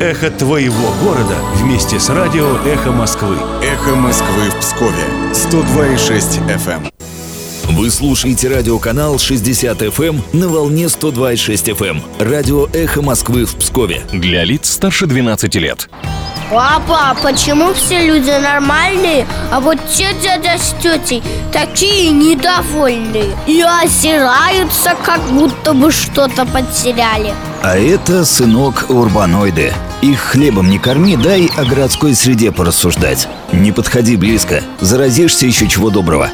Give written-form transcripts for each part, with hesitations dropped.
Эхо твоего города вместе с радио «Эхо Москвы». «Эхо Москвы» в Пскове 102,6 FM. Вы слушаете радиоканал 60 FM на волне 102,6 FM. Радио «Эхо Москвы» в Пскове. Для лиц старше 12 лет. Папа, почему все люди нормальные, а вот те дядя с тетей такие недовольные и озираются, как будто бы что-то потеряли? А это, сынок, урбаноиды. Их хлебом не корми, дай о городской среде порассуждать. Не подходи близко, заразишься еще чего доброго.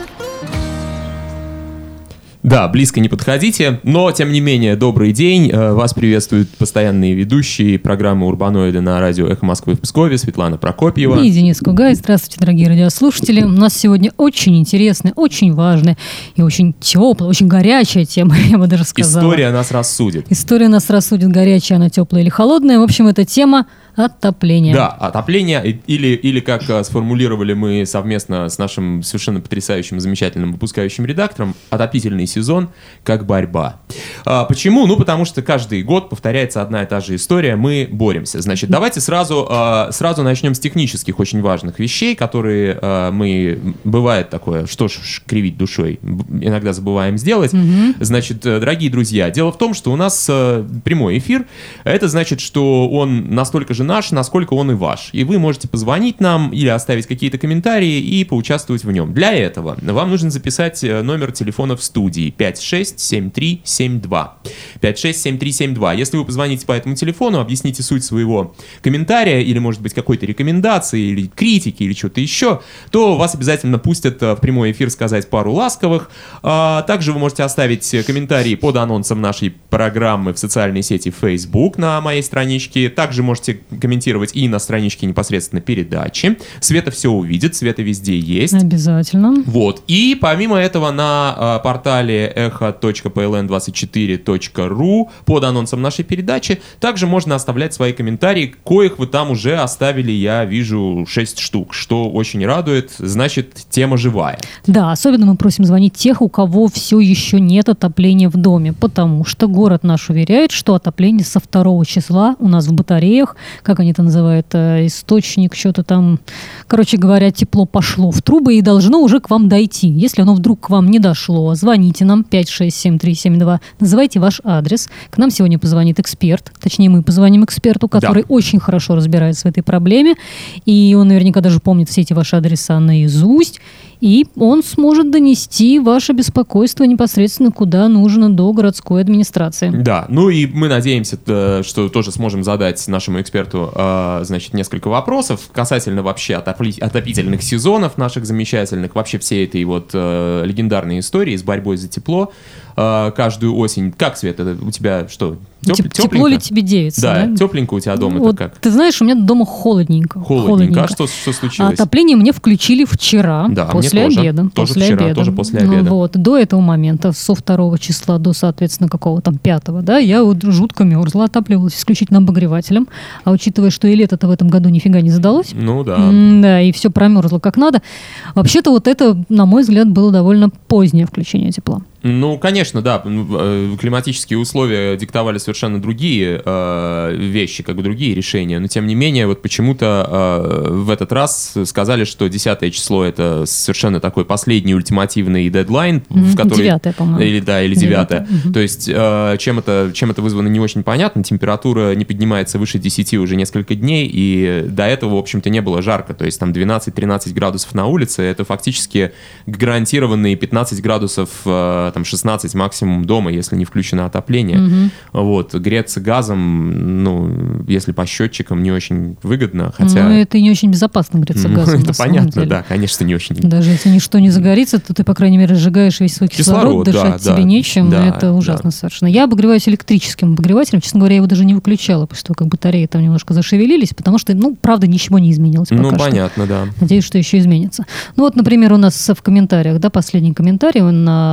Да, близко не подходите, но, тем не менее, добрый день. Вас приветствуют постоянные ведущие программы «Урбаноиды» на радио «Эхо Москвы» в Пскове, Светлана Прокопьева. И Денис Кугай. Здравствуйте, дорогие радиослушатели. У нас сегодня очень интересная, очень важная и очень теплая, очень горячая тема, я бы даже сказала. История нас рассудит. История нас рассудит, горячая она, теплая или холодная. В общем, это тема отопления. Да, отопление, или как сформулировали мы совместно с нашим совершенно потрясающим, замечательным выпускающим редактором, отопительный сезон как борьба. Почему? Ну, потому что каждый год повторяется одна и та же история, мы боремся. Значит, давайте сразу начнем с технических очень важных вещей, которые бывает такое, что ж кривить душой, иногда забываем сделать. Значит, дорогие друзья, дело в том, что у нас прямой эфир, это значит, что он настолько же наш, насколько он и ваш. И вы можете позвонить нам или оставить какие-то комментарии и поучаствовать в нем. Для этого вам нужно записать номер телефона в студии 567372. 567372. Если вы позвоните по этому телефону, объясните суть своего комментария или, может быть, какой-то рекомендации или критики или что-то еще, то вас обязательно пустят в прямой эфир сказать пару ласковых. Также вы можете оставить комментарии под анонсом нашей программы в социальной сети Facebook на моей страничке. Также можете комментировать и на страничке непосредственно передачи. Света все увидит, Света везде есть. Обязательно. Вот. И помимо этого на портале echo.pln24.ru под анонсом нашей передачи также можно оставлять свои комментарии, коих вы там уже оставили, я вижу, 6 штук, что очень радует, значит, тема живая. Да, особенно мы просим звонить тех, у кого все еще нет отопления в доме, потому что город наш уверяет, что отопление со 2 числа у нас в батареях, как они это называют, источник, что-то там, короче говоря, тепло пошло в трубы и должно уже к вам дойти. Если оно вдруг к вам не дошло, звоните нам 567372, называйте ваш адрес. К нам сегодня позвонит эксперт, точнее мы позвоним эксперту, который очень хорошо разбирается в этой проблеме, и он наверняка даже помнит все эти ваши адреса наизусть, и он сможет донести ваше беспокойство непосредственно куда нужно до городской администрации. Да, ну и мы надеемся, что тоже сможем задать нашему эксперту, значит, несколько вопросов касательно вообще отопительных сезонов наших замечательных, вообще всей этой вот легендарной истории с борьбой за тепло каждую осень. Как, Света, у тебя что? Тепло ли тебе девица? Да, тепленько у тебя дома. Вот, как? Ты знаешь, у меня дома холодненько. Холодненько. А что случилось? Отопление мне включили вчера, да, после обеда. Тоже после вчера, обеда. тоже после обеда. Вот, до этого момента, со 2 числа до, соответственно, какого там 5, да, я вот жутко мерзла, отапливалась исключительно обогревателем. А учитывая, что и лето-то в этом году нифига не задалось. Ну да. Да, и все промерзло как надо. Вообще-то вот это, на мой взгляд, было довольно позднее включение тепла. Ну, конечно, да, климатические условия диктовали совершенно другие вещи, как бы другие решения, но тем не менее, вот почему-то в этот раз сказали, что 10 число — это совершенно такой последний ультимативный дедлайн, в который... 9, по-моему. Или 9. То есть, чем это вызвано, не очень понятно, температура не поднимается выше 10 уже несколько дней, и до этого, в общем-то, не было жарко, то есть там 12-13 градусов на улице, это фактически гарантированные 15 градусов там 16 максимум дома, если не включено отопление. Вот. Греться газом, ну, если по счетчикам, не очень выгодно, хотя... Ну, это и не очень безопасно греться газом, это понятно, да, конечно, не очень. Даже если ничто не загорится, то ты, по крайней мере, сжигаешь весь свой кислород, дышать тебе нечем, это ужасно совершенно. Я обогреваюсь электрическим обогревателем, честно говоря, я его даже не выключала, после того, как батареи там немножко зашевелились, потому что, ну, правда, ничего не изменилось пока что. Ну, понятно, да. Надеюсь, что еще изменится. Ну, вот, например, у нас в комментариях, да, последний комментарий на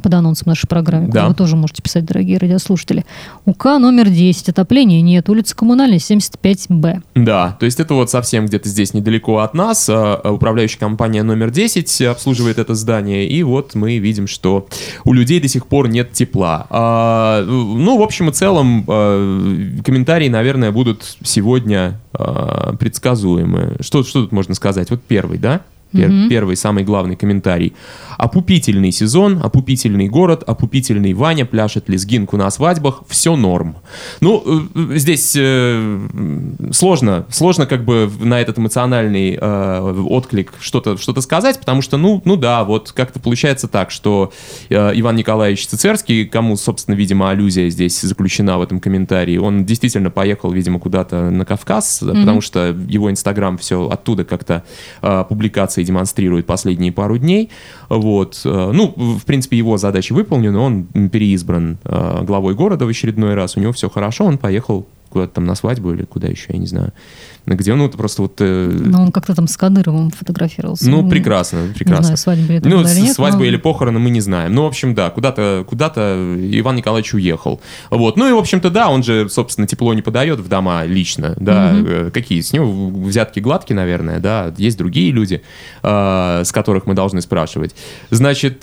под анонсом нашей программы, Да. куда вы тоже можете писать, дорогие радиослушатели. УК номер 10, отопления нет, улица Коммунальная, 75Б. Да, то есть это вот совсем где-то здесь недалеко от нас. Управляющая компания номер 10 обслуживает это здание, и вот мы видим, что у людей до сих пор нет тепла. Ну, в общем и целом, комментарии, наверное, будут сегодня предсказуемы. Что тут можно сказать? Вот первый, да? Первый, самый главный комментарий. Опупительный сезон, опупительный город, опупительный Ваня, пляшет лезгинку на свадьбах, все норм. Ну, здесь сложно как бы на этот эмоциональный отклик что-то сказать, потому что, ну да, вот как-то получается так, что Иван Николаевич Цицерский, кому, собственно, видимо, аллюзия здесь заключена в этом комментарии, он действительно поехал, видимо, куда-то на Кавказ, потому что его Инстаграм все оттуда как-то публикации демонстрирует последние пару дней. Вот. Ну, в принципе, его задача выполнена, он переизбран главой города в очередной раз, у него все хорошо, он поехал куда-то там на свадьбу или куда еще, я не знаю. Где он просто вот... Но он как-то там с Кадыровым фотографировался. Ну, прекрасно. Не знаю, свадьба или Ну, нет, свадьба но... или похороны мы не знаем. Ну, в общем, да, куда-то Иван Николаевич уехал. Вот. Ну и, в общем-то, да, он же, собственно, тепло не подает в дома лично. Да. Какие? С него взятки гладкие, наверное, да. Есть другие люди, с которых мы должны спрашивать. Значит,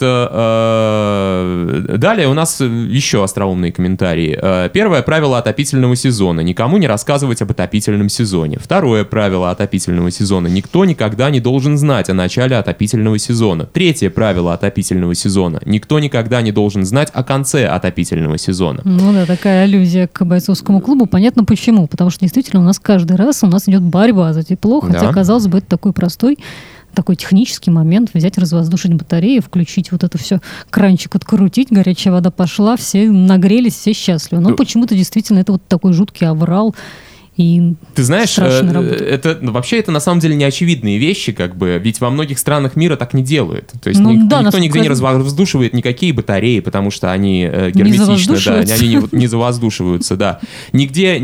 далее у нас еще остроумные комментарии. Первое правило отопительного сезона. Никому не рассказывать об отопительном сезоне. Второе правило отопительного сезона. Никто никогда не должен знать о начале отопительного сезона. Третье правило отопительного сезона. Никто никогда не должен знать о конце отопительного сезона. Ну да, такая аллюзия к бойцовскому клубу. Понятно почему. Потому что действительно у нас каждый раз идет борьба за тепло. Хотя, казалось бы, это такой простой, такой технический момент. Взять, развоздушить батареи, включить вот это все, кранчик открутить, горячая вода пошла, все нагрелись, все счастливы. Но почему-то действительно это вот такой жуткий аврал. И ты знаешь, вообще это на самом деле не очевидные вещи, как бы, ведь во многих странах мира так не делают. То есть никто нигде не развоздушивает никакие батареи, потому что они герметичны, они не завоздушиваются, да. Нигде,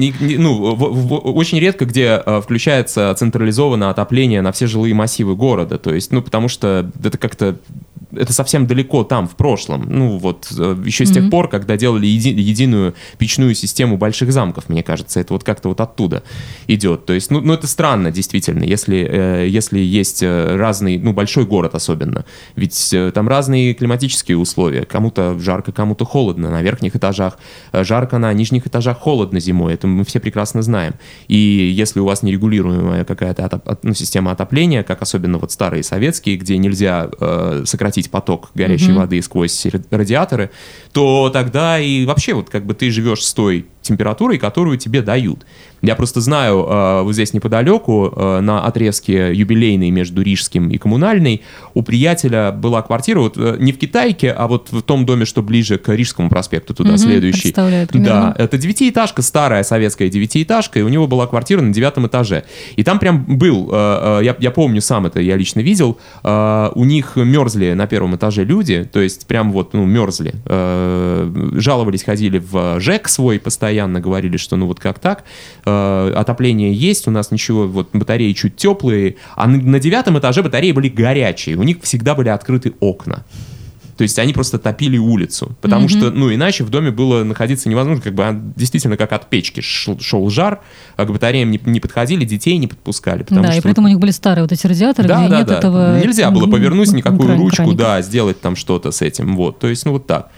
очень редко где включается централизованное отопление на все жилые массивы города, то есть, потому что это как-то это совсем далеко там, в прошлом. Ну, вот еще с тех пор, когда делали единую печную систему больших замков, мне кажется, это вот как-то вот оттуда идет. То есть, это странно, действительно, если есть разный, большой город особенно. Ведь там разные климатические условия. Кому-то жарко, кому-то холодно. На верхних этажах жарко, на нижних этажах холодно зимой. Это мы все прекрасно знаем. И если у вас нерегулируемая какая-то система отопления, как особенно вот старые советские, где нельзя сократить поток горячей воды сквозь радиаторы, то тогда и вообще вот как бы ты живешь с той температурой, которую тебе дают. Я просто знаю, вот здесь неподалеку, на отрезке юбилейной между Рижским и Коммунальной, у приятеля была квартира вот не в Китайке, а вот в том доме, что ближе к Рижскому проспекту, туда следующий. Представляю, да, это девятиэтажка, старая советская девятиэтажка, и у него была квартира на 9 этаже. И там прям был, я помню сам это, я лично видел, у них мерзли на первом этаже люди, то есть прям вот, мерзли. Жаловались, ходили в ЖЭК свой постоянно, говорили, что вот как так, отопление есть, у нас ничего, вот батареи чуть теплые, а на 9 этаже батареи были горячие, у них всегда были открыты окна. То есть они просто топили улицу, потому что, иначе в доме было находиться невозможно, как бы действительно как от печки шел жар, а к батареям не подходили, детей не подпускали. Да, и поэтому у них были старые вот эти радиаторы, где нет этого... Нельзя было повернуть никакую ручку, сделать там что-то с этим, вот. То есть, вот так.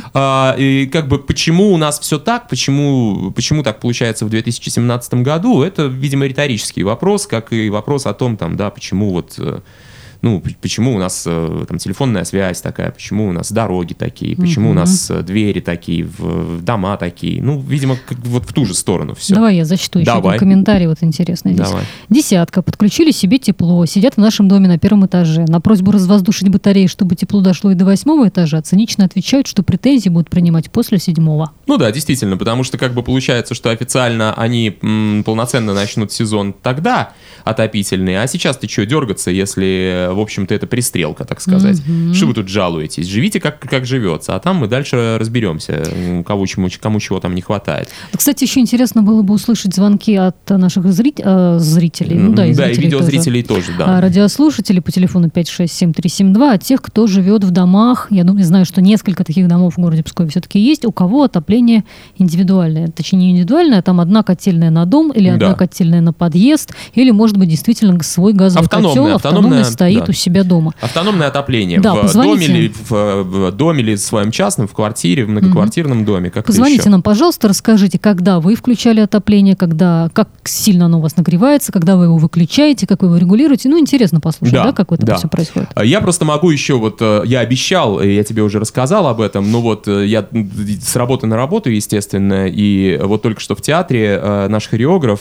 И как бы почему у нас все так, почему так получается в 2017 году, это, видимо, риторический вопрос, как и вопрос о том, почему вот... почему у нас там телефонная связь такая, почему у нас дороги такие, почему у нас двери такие, дома такие. Видимо, вот в ту же сторону все. Давай я зачту еще один комментарий вот интересный здесь. Давай. 10. Подключили себе тепло, сидят в нашем доме на 1 этаже. На просьбу развоздушить батареи, чтобы тепло дошло и до 8 этажа, цинично отвечают, что претензии будут принимать после 7. Да, действительно, потому что как бы получается, что официально они полноценно начнут сезон тогда отопительный, а сейчас ты что, дергаться, если в общем-то, это пристрелка, так сказать. Что вы тут жалуетесь? Живите как живется, а там мы дальше разберемся, кому чего там не хватает. Кстати, еще интересно было бы услышать звонки от наших зрителей. Ну, да, и видеозрителей тоже, да. Радиослушателей по телефону 567-372, а тех, кто живет в домах, я знаю, что несколько таких домов в городе Пскове все-таки есть, у кого отопление индивидуальное. Точнее, не индивидуальное, а там одна котельная на дом или одна котельная на подъезд, или, может быть, действительно свой газовый котел автономный стоит у себя дома. Автономное отопление да, в доме или в своем частном, в квартире, в многоквартирном доме. Позвоните нам, пожалуйста, расскажите, когда вы включали отопление, как сильно оно у вас нагревается, когда вы его выключаете, как вы его регулируете. Ну, интересно послушать, как это все происходит. Я просто могу еще, я обещал, я тебе уже рассказал об этом, но я с работы на работу, естественно, и вот только что в театре наш хореограф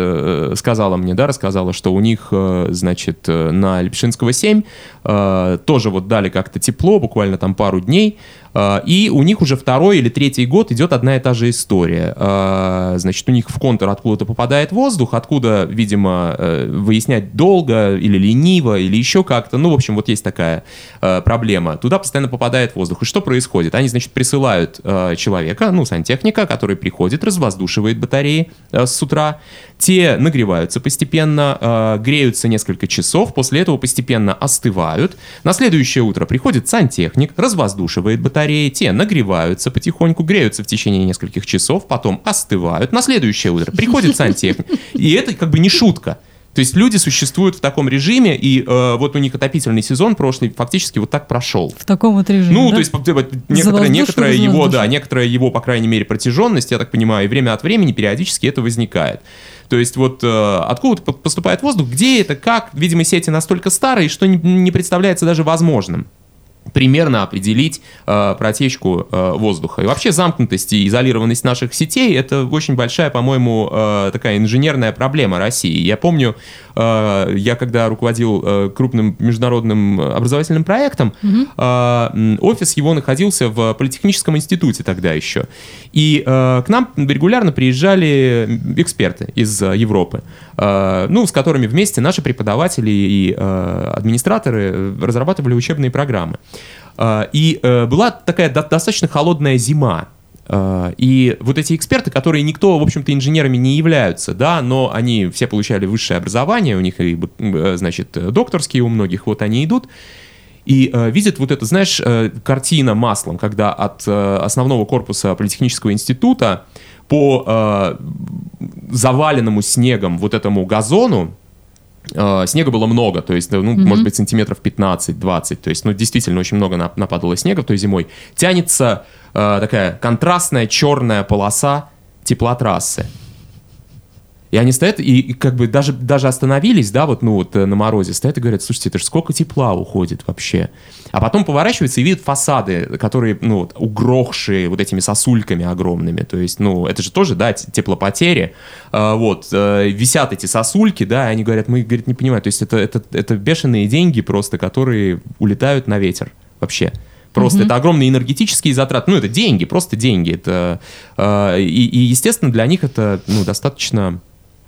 рассказала, что у них, значит, на Лепшинского 7 тоже дали как-то тепло, буквально там пару дней, и у них уже 2-й или 3-й год идет одна и та же история. Значит, у них в контур откуда-то попадает воздух, откуда, видимо, выяснять долго или лениво, или еще как-то. Ну, в общем, есть такая проблема. Туда постоянно попадает воздух. И что происходит? Они, значит, присылают человека, сантехника, который приходит, развоздушивает батареи с утра. Те нагреваются постепенно, греются несколько часов, после этого постепенно остывают. На следующее утро приходит сантехник, развоздушивает батареи, те нагреваются потихоньку, греются в течение нескольких часов, потом остывают. На следующее утро приходит сантехник. И это как бы не шутка. То есть люди существуют в таком режиме, и у них отопительный сезон прошлый фактически так прошел. В таком режиме, то есть некоторая его, по крайней мере, протяженность, я так понимаю, и время от времени периодически это возникает. То есть откуда поступает воздух, где это, как, видимо, сети настолько старые, что не представляется даже возможным примерно определить протечку воздуха. И вообще замкнутость и изолированность наших сетей — это очень большая, по-моему, такая инженерная проблема России. Я помню, я когда руководил крупным международным образовательным проектом, офис его находился в Политехническом институте тогда еще. И к нам регулярно приезжали эксперты из Европы, с которыми вместе наши преподаватели и администраторы разрабатывали учебные программы. И была такая достаточно холодная зима. И эти эксперты, которые никто, в общем-то, инженерами не являются, да, но они все получали высшее образование, у них, значит, докторские у многих, они идут, и видят эту, знаешь, картина маслом, когда от основного корпуса Политехнического института по заваленному снегом этому газону, снега было много, то есть, может быть, сантиметров 15-20, то есть, действительно очень много нападало снега той зимой. Тянется такая контрастная черная полоса теплотрассы. И они стоят и как бы даже остановились, да, на морозе, стоят и говорят: слушайте, это же сколько тепла уходит вообще. А потом поворачиваются и видят фасады, которые, угрохшие этими сосульками огромными. То есть, это же тоже, да, теплопотери. Висят эти сосульки, да, и они говорят: мы, не понимаем, то есть это бешеные деньги просто, которые улетают на ветер вообще. Просто это огромные энергетические затраты. Это деньги, просто деньги. Это, и, естественно, для них это достаточно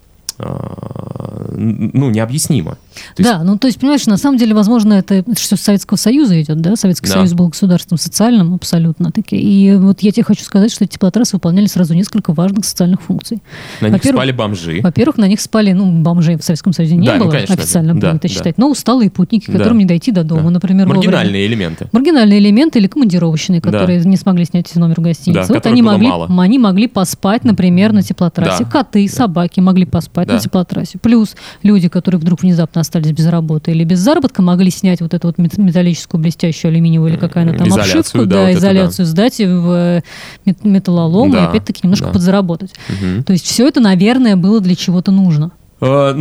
необъяснимо. То есть, понимаешь, на самом деле, возможно, это что с Советского Союза идет, да? Советский Союз был государством социальным абсолютно-таки. И я тебе хочу сказать, что эти теплотрассы выполняли сразу несколько важных социальных функций. На них спали бомжи. Во-первых, на них спали, бомжей в Советском Союзе не было, конечно, официально принято считать, но усталые путники, которым не дойти до дома, например. Маргинальные элементы. Маргинальные элементы или командировочные, которые не смогли снять номер в гостинице. Они могли поспать, например, на теплотрассе. Коты, собаки могли поспать на теплотрассе. Плюс люди, которые вдруг внезапно остались без работы или без заработка, могли снять эту металлическую блестящую алюминиевую или какая она там обшивку, изоляцию, сдать в металлолом и опять-таки немножко подзаработать. То есть все это, наверное, было для чего-то нужно. На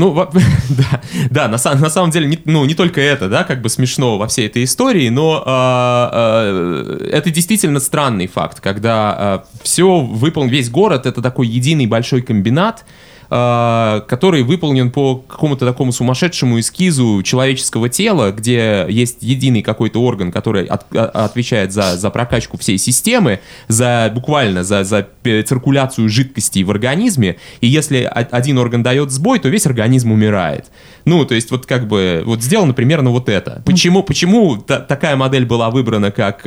самом деле, не только это, да, как бы смешно во всей этой истории, но это действительно странный факт, когда все выполнен, весь город — это такой единый большой комбинат, который выполнен по какому-то такому сумасшедшему эскизу человеческого тела, где есть единый какой-то орган, который отвечает за прокачку всей системы, буквально за циркуляцию жидкостей в организме, и если один орган дает сбой, то весь организм умирает. Ну, то есть вот как бы вот сделано примерно вот это. Почему такая модель была выбрана как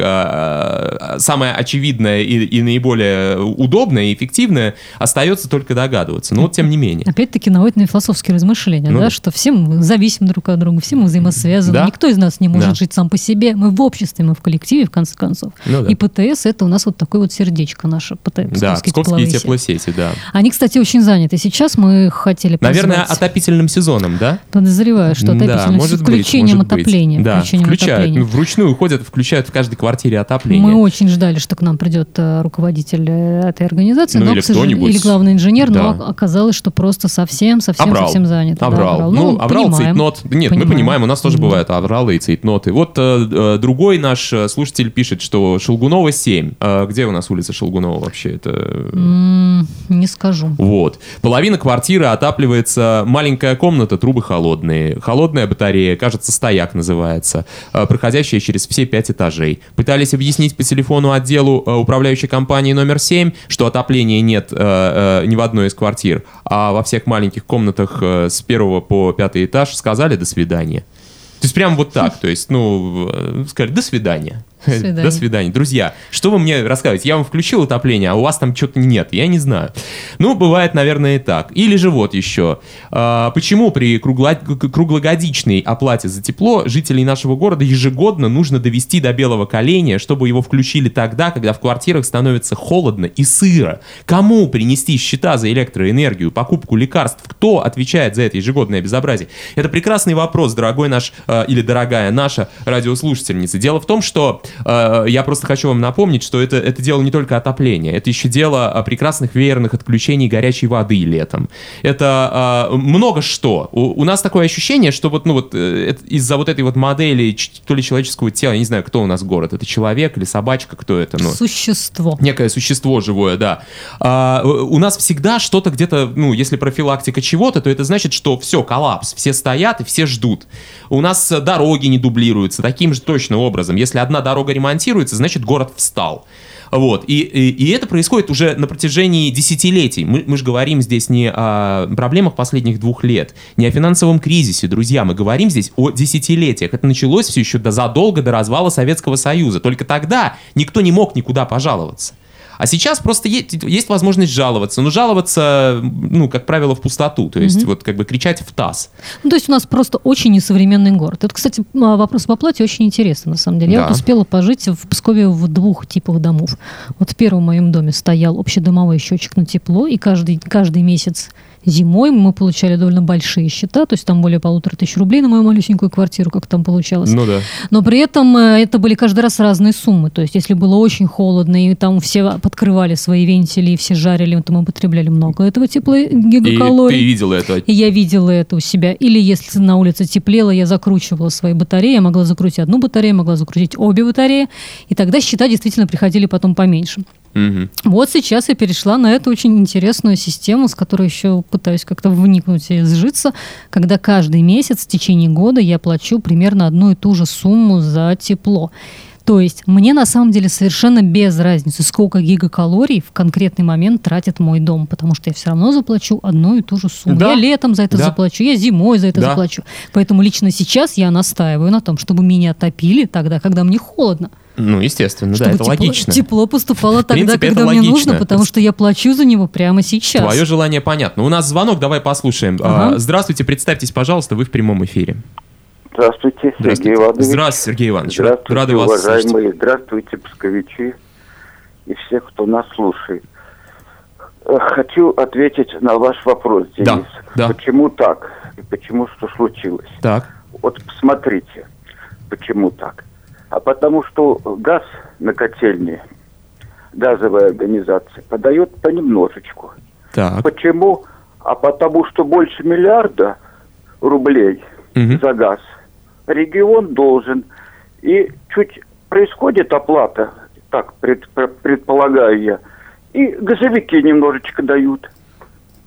самая очевидная и наиболее удобная и эффективная, остается только догадываться. Но вот тем не менее. Опять-таки наводит на философские размышления, да, что все мы зависим друг от друга, все мы взаимосвязаны. Да? Никто из нас не может жить сам по себе. Мы в обществе, мы в коллективе, в конце концов. И ПТС — это у нас вот такое вот сердечко наше. Да, Псковские теплосети, да. Они, кстати, очень заняты. Сейчас мы хотели позвать... Наверное, отопительным сезоном, да? Подозреваю, что отопительным сезоном. С включением отопления. Да, включают. Вручную включают в каждой квартире отопление. Мы очень ждали, что к нам придет руководитель этой организации, или кто-нибудь. Или главный инженер, но оказалось, что просто совсем занят. Аврал. Аврал, цейтнот. Нет, мы понимаем, у нас тоже бывают авралы и цейтноты. Вот другой наш слушатель пишет, что Шелгунова 7. Где у нас улица Шелгунова вообще? Это... Не скажу. Вот. Половина квартиры отапливается, маленькая комната, трубы холодные. Холодная батарея, кажется, стояк называется, проходящая через все 5 этажей. Пытались объяснить по телефону отделу управляющей компании номер 7, что отопления нет ни в одной из квартир, а во всех маленьких комнатах с 1 по 5 этаж сказали «до свидания». То есть прям вот так, то есть, сказали «до свидания». До свидания. Друзья, что вы мне рассказываете? Я вам включил отопление, а у вас там что-то нет. Я не знаю. Ну, бывает, наверное, и так. Или же вот еще. Почему при круглогодичной оплате за тепло жителей нашего города ежегодно нужно довести до белого коленя, чтобы его включили тогда, когда в квартирах становится холодно и сыро? Кому принести счета за электроэнергию, покупку лекарств? Кто отвечает за это ежегодное безобразие? Это прекрасный вопрос, дорогой наш или дорогая наша радиослушательница. Дело в том, что я просто хочу вам напомнить, что это дело не только отопления, это еще дело прекрасных веерных отключений горячей воды летом. Это много что. У нас такое ощущение, что из-за вот этой вот модели то ли человеческого тела, я не знаю, кто у нас город, это человек или собачка, кто это? Существо. Некое существо живое, да. У нас всегда что-то где-то, если профилактика чего-то, то это значит, что все, коллапс, все стоят и все ждут. У нас дороги не дублируются таким же точно образом. Если одна дорога ремонтируется, значит, город встал. Вот. И это происходит уже на протяжении десятилетий. Мы же говорим здесь не о проблемах последних 2 лет, не о финансовом кризисе, друзья. Мы говорим здесь о десятилетиях. Это началось все еще задолго до развала Советского Союза. Только тогда никто не мог никуда пожаловаться. А сейчас просто есть возможность жаловаться. Но жаловаться, как правило, в пустоту. То есть, кричать в таз. То есть у нас просто очень несовременный город. Это, кстати, вопрос по оплате очень интересный, на самом деле. Да. Я успела пожить в Пскове в 2 типах домов. Вот в первом моем доме стоял общедомовой счетчик на тепло, и каждый месяц зимой мы получали довольно большие счета, то есть там более 1500 рублей на мою малюсенькую квартиру, как там получалось. Да. Но при этом это были каждый раз разные суммы. То есть если было очень холодно, и там все подкрывали свои вентили, и все жарили, то мы потребляли много этого гигакалорий. И ты видела это? И я видела это у себя. Или если на улице теплело, я закручивала свои батареи, я могла закрутить одну батарею, могла закрутить обе батареи, и тогда счета действительно приходили потом поменьше. Угу. Вот сейчас я перешла на эту очень интересную систему, с которой еще пытаюсь как-то вникнуть и сжиться, когда каждый месяц в течение года я плачу примерно одну и ту же сумму за тепло. То есть мне на самом деле совершенно без разницы, сколько гигакалорий в конкретный момент тратит мой дом, потому что я все равно заплачу одну и ту же сумму. Да. Я летом за это заплачу, я зимой за это заплачу. Поэтому лично сейчас я настаиваю на том, чтобы меня топили тогда, когда мне холодно. Естественно, чтобы это логично. Тепло поступало тогда, когда мне нужно, потому что я плачу за него прямо сейчас. Твое желание понятно. У нас звонок, давай послушаем. Ага. Здравствуйте, представьтесь, пожалуйста, вы в прямом эфире. Здравствуйте, Сергей Иванович. Здравствуйте, Сергей Иванович. Здравствуйте, рады вас уважаемые. слышать. Здравствуйте, псковичи и все, кто нас слушает. Хочу ответить на ваш вопрос, Денис. Да. Почему так? И почему что случилось? Так. Вот посмотрите, почему так. А потому что газ на котельне, газовая организация, подает понемножечку. Так. Почему? А потому что больше 1 миллиарда рублей за газ регион должен. И чуть происходит оплата, так предполагаю я, и газовики немножечко дают.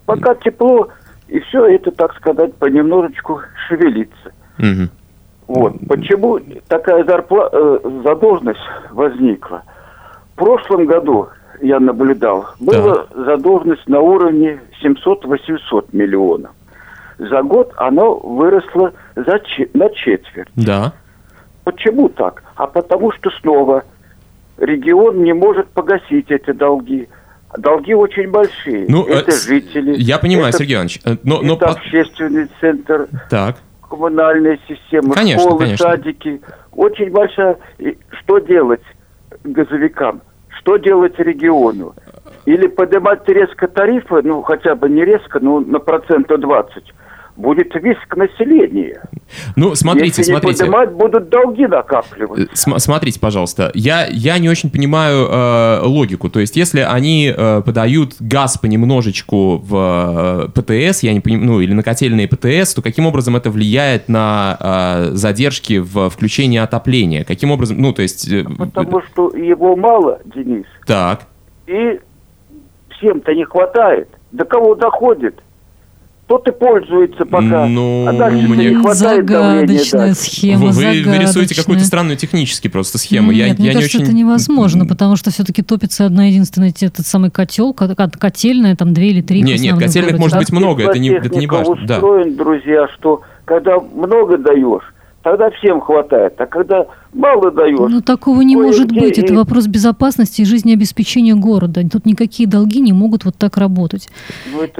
Пока тепло, и все это, так сказать, понемножечку шевелится. Мгм. Вот. Почему такая задолженность возникла? В прошлом году, я наблюдал, была задолженность на уровне 700-800 миллионов. За год оно выросло на четверть. Да. Почему так? А потому что снова регион не может погасить эти долги. Долги очень большие. Ну, это жители. Я понимаю, это, Сергей Иванович. это общественный центр, Так. коммунальная система, Конечно, школы, конечно. садики. Очень большая. И что делать газовикам? Что делать региону? Или поднимать резко тарифы, ну хотя бы не резко, но на 20%. Будет виск населения. Ну, смотрите. Если не поднимать, будут долги накапливаться. Смотрите, пожалуйста, я не очень понимаю логику. То есть, если они подают газ понемножечку в ПТС, я не понимаю, ну, или на котельные ПТС, то каким образом это влияет на задержки в включении отопления? Каким образом, ну, то есть... Потому что его мало, Денис. Так. И всем-то не хватает. До кого доходит? Тот и пользуется пока. Ну, а дальше мне... не хватает давления. Загадочная схема, Вы рисуете какую-то странную технически просто схему. Нет, мне кажется, это невозможно, потому что все-таки топится одна единственная, этот самый котел, котельная, там 2 или 3. Нет, котельных может быть много, это не важно. Устроен, друзья, что когда много даешь, тогда всем хватает. А когда мало даешь... Ну, такого не может быть. Это вопрос безопасности и жизнеобеспечения города. Тут никакие долги не могут вот так работать. Ну, это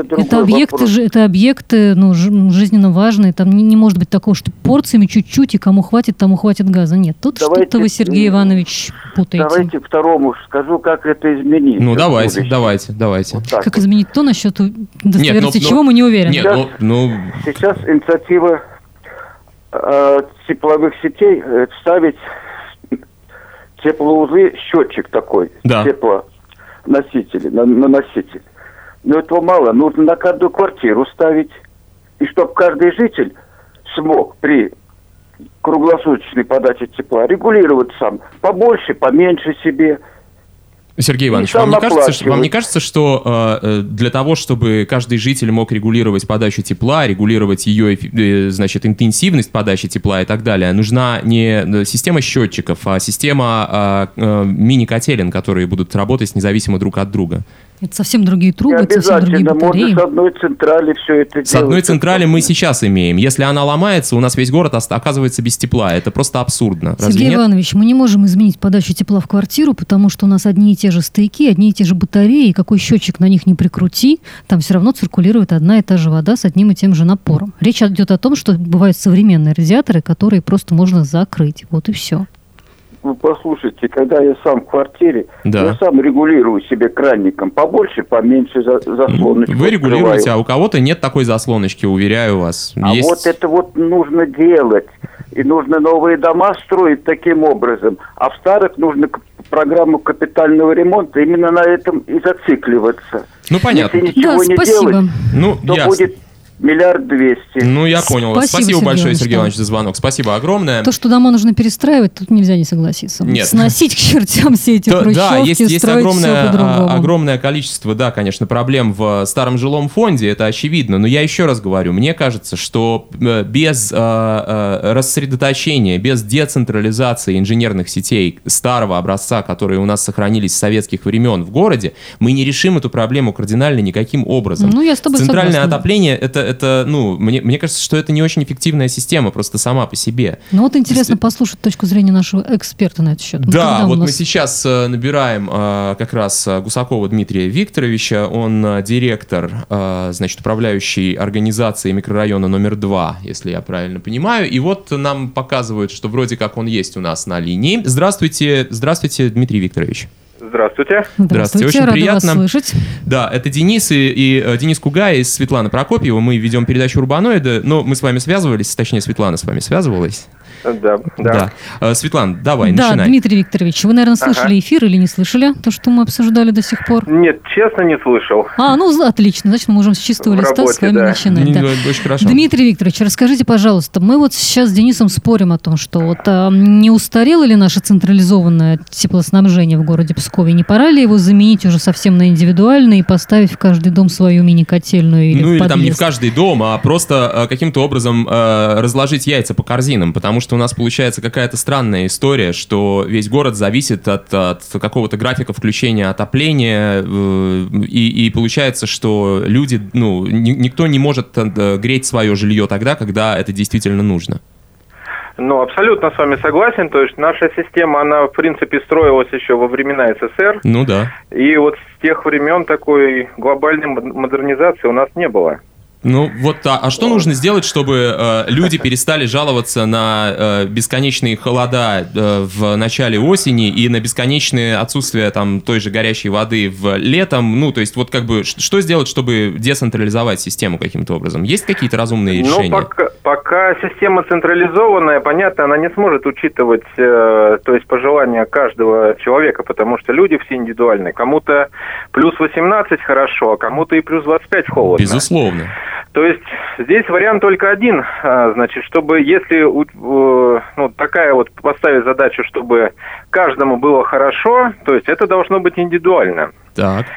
объекты жизненно важные. Там не может быть такого, что порциями чуть-чуть, и кому хватит, тому хватит газа. Нет, тут что-то вы, Сергей Иванович, путаете. Давайте второму скажу, как это изменить. Ну, давайте. Вот как изменить то, насчет достоверности чего мы не уверены. Сейчас инициатива тепловых сетей вставить теплоузлы, счетчик такой, теплоноситель, на носитель. Но этого мало, нужно на каждую квартиру ставить. И чтобы каждый житель смог при круглосуточной подаче тепла регулировать сам. Побольше, поменьше себе. Сергей Иванович, вам не кажется, что для того, чтобы каждый житель мог регулировать подачу тепла, регулировать ее, значит, интенсивность подачи тепла и так далее, нужна не система счетчиков, а система мини-котелен, которые будут работать независимо друг от друга? Это совсем другие трубы, это совсем другие батареи. Можно с одной централи все это делать. С одной централи мы сейчас имеем. Если она ломается, у нас весь город оказывается без тепла. Это просто абсурдно. Сергей Иванович, мы не можем изменить подачу тепла в квартиру, потому что у нас одни и те же стояки, одни и те же батареи, и какой счетчик на них не прикрути, там все равно циркулирует одна и та же вода с одним и тем же напором. Речь идет о том, что бывают современные радиаторы, которые просто можно закрыть. Вот и все. Вы послушайте, когда я сам в квартире, я сам регулирую себе кранником побольше, поменьше заслоночку. Вы регулируете, а у кого-то нет такой заслоночки, уверяю вас. Есть... вот это вот нужно делать. И нужно новые дома строить таким образом. А в старых нужно программу капитального ремонта именно на этом и зацикливаться. Ну, понятно. Если ничего не делать, то ясно. будет 1 200 000 000. Ну, я понял вас. Спасибо большое, Сергей Иванович, за звонок. Спасибо огромное. То, что дома нужно перестраивать, тут нельзя не согласиться. Нет. Сносить к чертям все эти хрущевки, да, есть строить все по-другому. огромное количество, да, конечно, проблем в старом жилом фонде, это очевидно. Но я еще раз говорю, мне кажется, что без рассредоточения, без децентрализации инженерных сетей старого образца, которые у нас сохранились с советских времен в городе, мы не решим эту проблему кардинально никаким образом. Ну, я с тобой Центральное согласна. отопление, мне кажется, что это не очень эффективная система просто сама по себе. Ну вот интересно послушать точку зрения нашего эксперта на этот счет. Да, вот мы сейчас набираем как раз Гусакова Дмитрия Викторовича. Он директор, значит, управляющей организации микрорайона номер 2, если я правильно понимаю. И вот нам показывают, что вроде как он есть у нас на линии. Здравствуйте, Дмитрий Викторович. Здравствуйте. Здравствуйте, очень рада приятно. Вас слышать. Да, это Денис и Денис Кугай и Светлана Прокопьева. Мы ведем передачу «Урбаноиды», но мы с вами связывались, точнее, Светлана с вами связывалась. Да. Светлана, давай, да, начинай. Дмитрий Викторович, вы, наверное, слышали эфир или не слышали то, что мы обсуждали до сих пор? Нет, честно, не слышал. Отлично, значит, мы можем с чистого листа с вами начинать. Да. Очень хорошо. Дмитрий Викторович, расскажите, пожалуйста, мы вот сейчас с Денисом спорим о том, что вот не устарело ли наше централизованное теплоснабжение в городе Пскове? Пскове. Не пора ли его заменить уже совсем на индивидуальный и поставить в каждый дом свою мини-котельную или в подъезд? Там не в каждый дом, а просто каким-то образом разложить яйца по корзинам, потому что у нас получается какая-то странная история, что весь город зависит от какого-то графика включения отопления, и получается, что люди, никто не может греть свое жилье тогда, когда это действительно нужно. Абсолютно с вами согласен. То есть наша система, она, в принципе, строилась еще во времена СССР. Да. И вот с тех времен такой глобальной модернизации у нас не было. А что нужно сделать, чтобы люди перестали жаловаться на бесконечные холода в начале осени и на бесконечное отсутствие той же горячей воды летом? То есть что сделать, чтобы децентрализовать систему каким-то образом? Есть какие-то разумные решения? Пока система централизованная, понятно, она не сможет учитывать пожелания каждого человека, потому что люди все индивидуальные. Кому-то плюс 18 хорошо, а кому-то и плюс 25 холодно. Безусловно. То есть здесь вариант только один, чтобы если такая вот поставить задачу, чтобы каждому было хорошо, то есть это должно быть индивидуально. Так.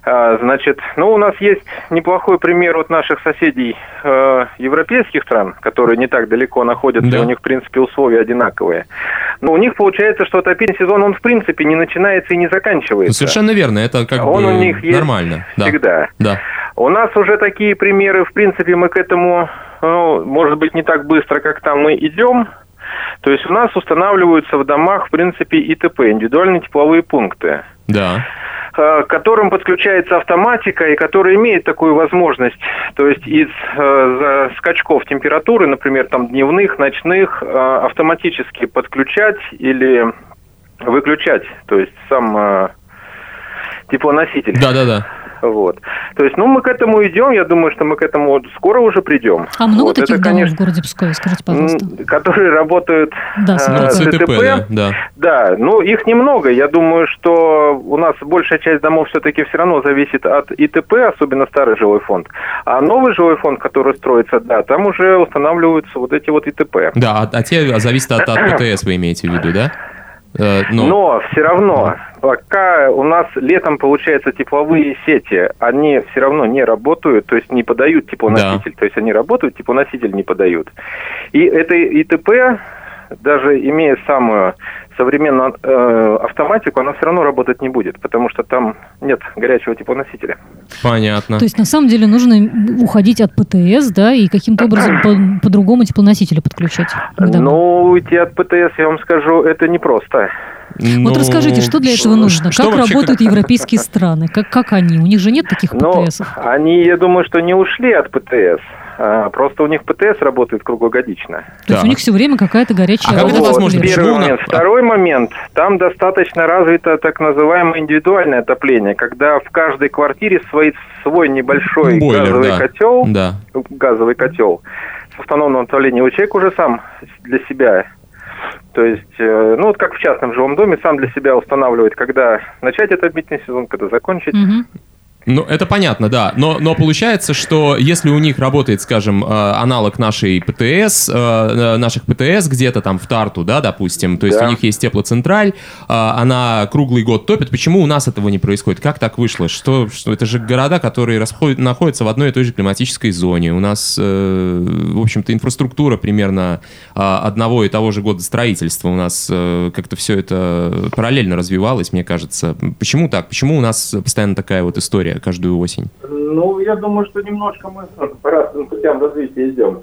У нас есть неплохой пример от наших соседей европейских стран, которые не так далеко находятся, и у них, в принципе, условия одинаковые. Но у них получается, что отопительный сезон, он, в принципе, не начинается и не заканчивается. Совершенно верно, это он у них нормально. Есть всегда. Да. У нас уже такие примеры, в принципе, мы к этому, может быть, не так быстро, как там мы идем. То есть у нас устанавливаются в домах, в принципе, ИТП, индивидуальные тепловые пункты. Да. К которым подключается автоматика и который имеет такую возможность, то есть из скачков температуры, например, дневных, ночных, автоматически подключать или выключать, то есть сам теплоноситель. Да. Вот. То есть, мы к этому идем, я думаю, что мы к этому скоро уже придем. А много таких домов в городе Пскове, скажите, пожалуйста? Которые работают с ИТП. Да, их немного. Я думаю, что у нас большая часть домов все-таки все равно зависит от ИТП, особенно старый жилой фонд. А новый жилой фонд, который строится, там уже устанавливаются вот эти вот ИТП. Да, те зависят от ПТС, вы имеете в виду, да? Но все равно, пока у нас летом, получается, тепловые сети, они все равно не работают, то есть не подают теплоноситель, то есть они работают, теплоноситель не подают. И это ИТП, даже имея самую современную автоматику, она все равно работать не будет, потому что там нет горячего теплоносителя. Понятно. То есть, на самом деле, нужно уходить от ПТС, и каким-то образом по-другому теплоносители подключать? Уйти от ПТС, я вам скажу, это непросто. Вот расскажите, что для этого нужно? Как работают европейские страны? Как они? У них же нет таких ПТСов? Они, я думаю, что не ушли от ПТС. Просто у них ПТС работает круглогодично. То есть у них все время какая-то горячая вода. Как это возможно? Первый момент. Второй момент. Там достаточно развито так называемое индивидуальное отопление, когда в каждой квартире свой небольшой газовый котел с установленным отоплением. Человек уже сам для себя, то есть, как в частном жилом доме, сам для себя устанавливает, когда начать отопительный сезон, когда закончить. Это понятно, да. Но получается, что если у них работает, скажем, аналог наших ПТС где-то там в Тарту, допустим, то есть у них есть теплоцентраль, она круглый год топит. Почему у нас этого не происходит? Как так вышло? Что это же города, которые находятся в одной и той же климатической зоне. У нас, в общем-то, инфраструктура примерно одного и того же года строительства. У нас как-то все это параллельно развивалось, мне кажется. Почему так? Почему у нас постоянно такая вот история каждую осень? Я думаю, что немножко мы по разным путям развития идем.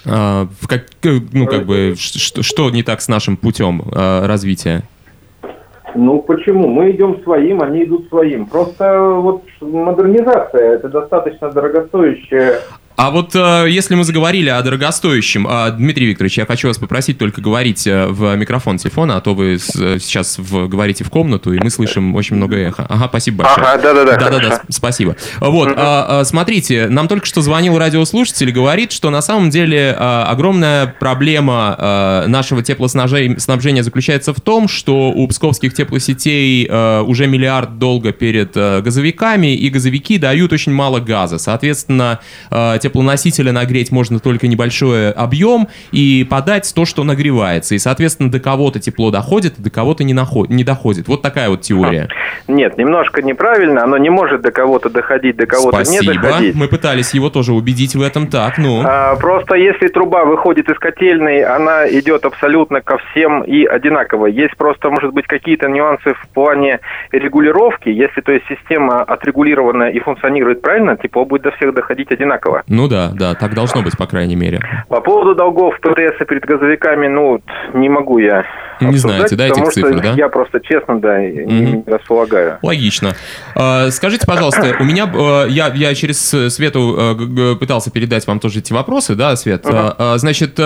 Что не так с нашим путем развития? Почему? Мы идем своим, они идут своим. Просто модернизация, это достаточно дорогостоящая. А вот если мы заговорили о дорогостоящем, Дмитрий Викторович, я хочу вас попросить только говорить в микрофон телефона, а то вы сейчас говорите в комнату, и мы слышим очень много эха. Ага, спасибо большое. Да, спасибо. Смотрите, нам только что звонил радиослушатель и говорит, что на самом деле огромная проблема нашего теплоснабжения заключается в том, что у псковских теплосетей уже миллиард долга перед газовиками, и газовики дают очень мало газа. Соответственно, теплоносителя нагреть можно только небольшой объем и подать то, что нагревается. И, соответственно, до кого-то тепло доходит, до кого-то не доходит. Вот такая вот теория. Нет, немножко неправильно. Оно не может до кого-то доходить, до кого-то не доходить. Спасибо. Мы пытались его тоже убедить в этом. Так, ну. Просто если труба выходит из котельной, она идет абсолютно ко всем и одинаково. Есть просто, может быть, какие-то нюансы в плане регулировки. Если, то есть, система отрегулирована и функционирует правильно, тепло будет до всех доходить одинаково. Ну да, так должно быть, по крайней мере. По поводу долгов ПТС перед газовиками, не могу я не знаете, да, этих цифр, да? Я просто честно, не располагаю. Логично. Скажите, пожалуйста, у меня, я через Свету пытался передать вам тоже эти вопросы, да, Свет? Значит,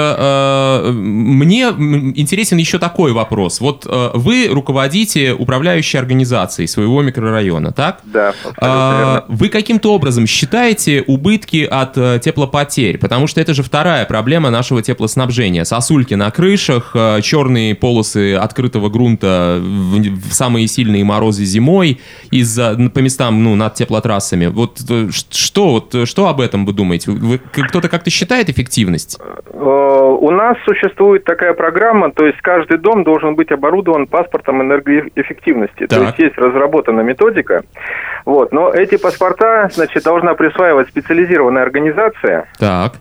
мне интересен еще такой вопрос. Вот вы руководите управляющей организацией своего микрорайона, так? Да, абсолютно верно. Вы каким-то образом считаете убытки от теплопотерь? Потому что это же вторая проблема нашего теплоснабжения. Сосульки на крышах, черные полосы открытого грунта в самые сильные морозы зимой по местам, над теплотрассами. Вот что об этом вы думаете? Кто-то как-то считает эффективность? У нас существует такая программа, то есть каждый дом должен быть оборудован паспортом энергоэффективности. Так. То есть разработана методика. Но эти паспорта, должна присваивать специализированная организация. Так.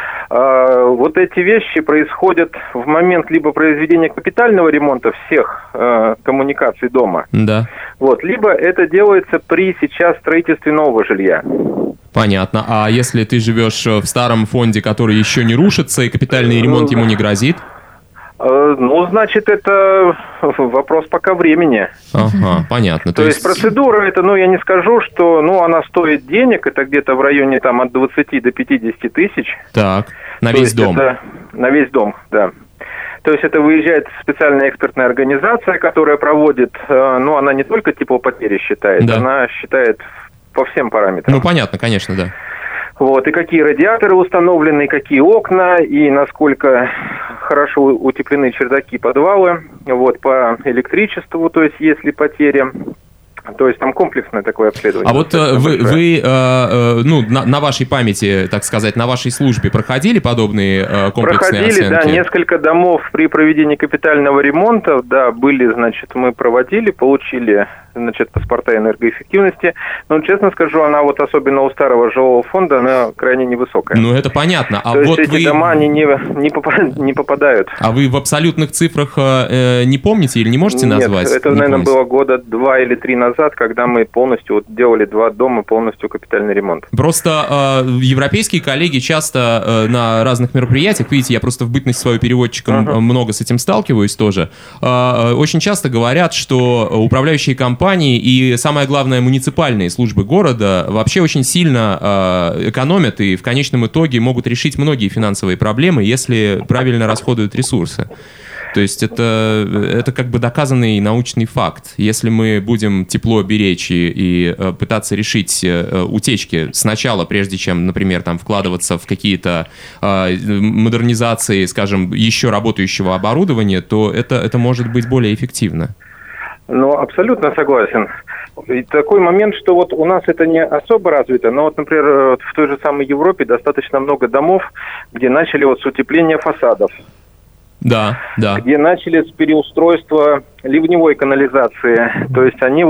Вот эти вещи происходят в момент либо произведения капитального ремонта всех коммуникаций дома, да. Либо это делается при сейчас строительстве нового жилья. Понятно. А если ты живешь в старом фонде, который еще не рушится, и капитальный ремонт ему не грозит? Значит, это вопрос пока времени. Ага, понятно. То есть процедура, это, я не скажу, что, она стоит денег, это где-то в районе от 20 до 50 тысяч. Так, на весь дом? На весь дом, да. То есть это выезжает специальная экспертная организация, которая проводит, она не только теплопотери считает, да. Она считает по всем параметрам. Понятно, конечно, да. И какие радиаторы установлены, какие окна, и насколько хорошо утеплены чердаки, подвалы, по электричеству, то есть есть ли потери. То есть там комплексное такое обследование. А вот вы на вашей памяти, так сказать, на вашей службе проходили подобные комплексные оценки? Проходили, да, несколько домов при проведении капитального ремонта, да, были, мы проводили, получили, паспорта энергоэффективности. Но, честно скажу, она особенно у старого жилого фонда, она крайне невысокая. Это понятно. То есть эти дома, они не попадают. А вы в абсолютных цифрах не помните или не можете назвать? Нет, это, наверное, было года 2 или 3 назад, когда мы полностью делали 2 дома, полностью капитальный ремонт. Просто европейские коллеги часто на разных мероприятиях, видите, я просто в бытность свою переводчиком много с этим сталкиваюсь тоже, очень часто говорят, что управляющие компании и, самое главное, муниципальные службы города вообще очень сильно экономят и в конечном итоге могут решить многие финансовые проблемы, если правильно расходуют ресурсы. То есть это как бы доказанный научный факт. Если мы будем тепло беречь и пытаться решить утечки сначала, прежде чем, например, вкладываться в какие-то модернизации, скажем, еще работающего оборудования, то это может быть более эффективно. Абсолютно согласен. И такой момент, что у нас это не особо развито, но например, в той же самой Европе достаточно много домов, где начали с утепления фасадов. Да. Где начали с переустройства ливневой канализации. То есть они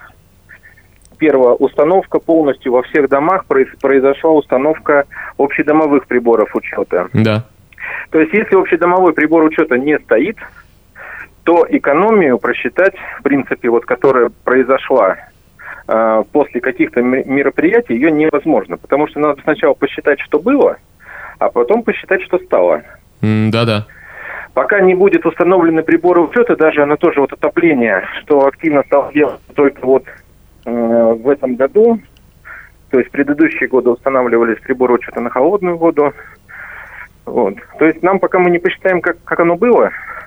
первая установка полностью во всех домах произошла установка общедомовых приборов учета. Да. То есть если общедомовой прибор учета не стоит, то экономию просчитать, в принципе, которая произошла после каких-то мероприятий, ее невозможно. Потому что надо сначала посчитать, что было, а потом посчитать, что стало. Да. Пока не будет установлены приборы учета, даже на тоже отопление, что активно стало делать только в этом году, то есть в предыдущие годы устанавливались приборы учета на холодную воду. То есть нам, пока мы не посчитаем, как оно было,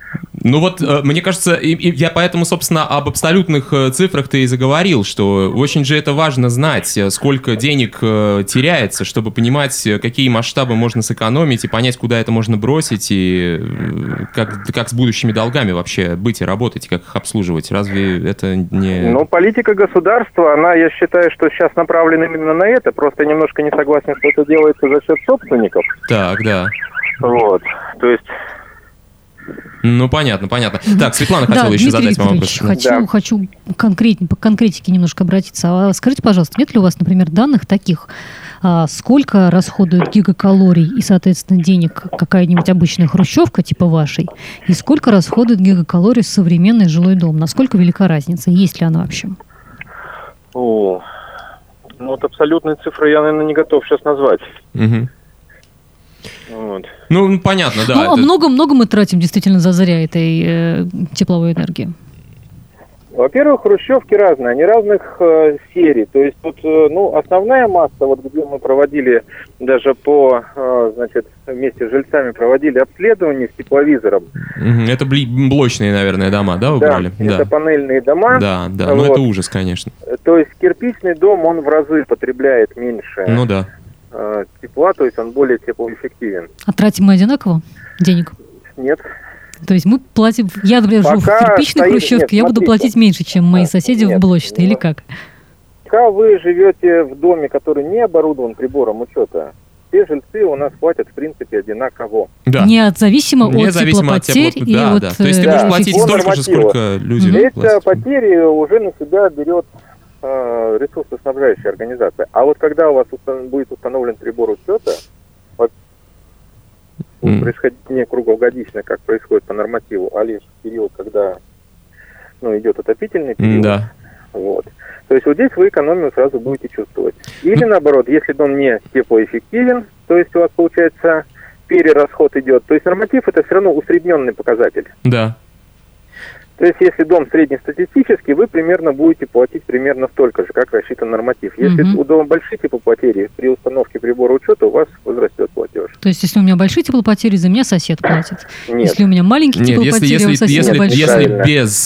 Ну вот, мне кажется, я поэтому, собственно, об абсолютных цифрах-то и заговорил, что очень же это важно знать, сколько денег теряется, чтобы понимать, какие масштабы можно сэкономить, и понять, куда это можно бросить, и как с будущими долгами вообще быть и работать, и как их обслуживать. Разве это не... Ну, политика государства, она, я считаю, что сейчас направлена именно на это, просто я немножко не согласен, что это делается за счет собственников. Так, да. Вот, то есть... Ну, понятно. Так, Светлана хотела еще задать вам вопрос. Хочу к конкретике немножко обратиться. Скажите, пожалуйста, нет ли у вас, например, данных таких, сколько расходует гигакалорий и, соответственно, денег какая-нибудь обычная хрущевка типа вашей, и сколько расходует гигакалорий современный жилой дом? Насколько велика разница? Есть ли она вообще? Ну, вот абсолютные цифры я, наверное, не готов сейчас назвать. Угу. Вот. Ну, понятно, да. Ну, много мы тратим действительно зря этой тепловой энергии. Во-первых, хрущевки разные, они разных серий. То есть тут, основная масса, вот где мы проводили даже вместе с жильцами проводили обследование с тепловизором. Это блочные, наверное, дома, да, вы брали? Да, это панельные дома. Да, вот. Это ужас, конечно. То есть кирпичный дом, он в разы потребляет меньше. Ну да. Тепла, то есть он более теплоэффективен. А тратим мы одинаково денег? Нет. То есть мы платим... Я, например, живу в кирпичной хрущевке, я буду платить меньше, чем мои соседи в блочной, или как? Пока вы живете в доме, который не оборудован прибором учета, все жильцы у нас платят, в принципе, одинаково. Да. Независимо от теплопотерь и от... То есть ты можешь платить столько же, сколько люди платят. Эти потери уже на себя берет ресурсоснабжающая организация. А вот когда у вас будет установлен прибор учета, будет происходить не круглогодично, как происходит по нормативу, а лишь в период, когда идет отопительный период. Да. Вот. То есть вот здесь вы экономию сразу будете чувствовать. Или наоборот, если дом не теплоэффективен, то есть у вас получается перерасход идет, то есть норматив это все равно усредненный показатель. Да. То есть, если дом среднестатистический, вы примерно будете платить примерно столько же, как рассчитан норматив. Если у дома большие теплопотери, при установке прибора учета у вас возрастет платеж. То есть, если у меня большие теплопотери, за меня сосед платит? Нет. Если у меня маленькие теплопотери, у соседа большие?